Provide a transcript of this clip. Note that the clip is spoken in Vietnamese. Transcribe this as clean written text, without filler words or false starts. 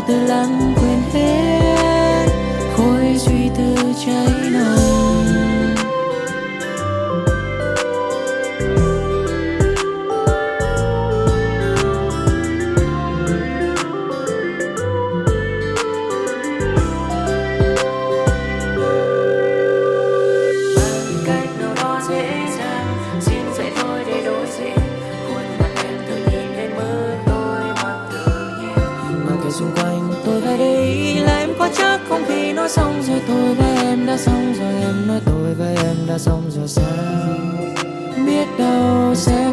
từ lãng quên hết khối suy tư cháy nồng. Xung quanh tôi về đây là em có chắc không khi nói xong rồi tôi và em đã xong rồi, em nói tôi và em đã xong rồi sao biết đâu sẽ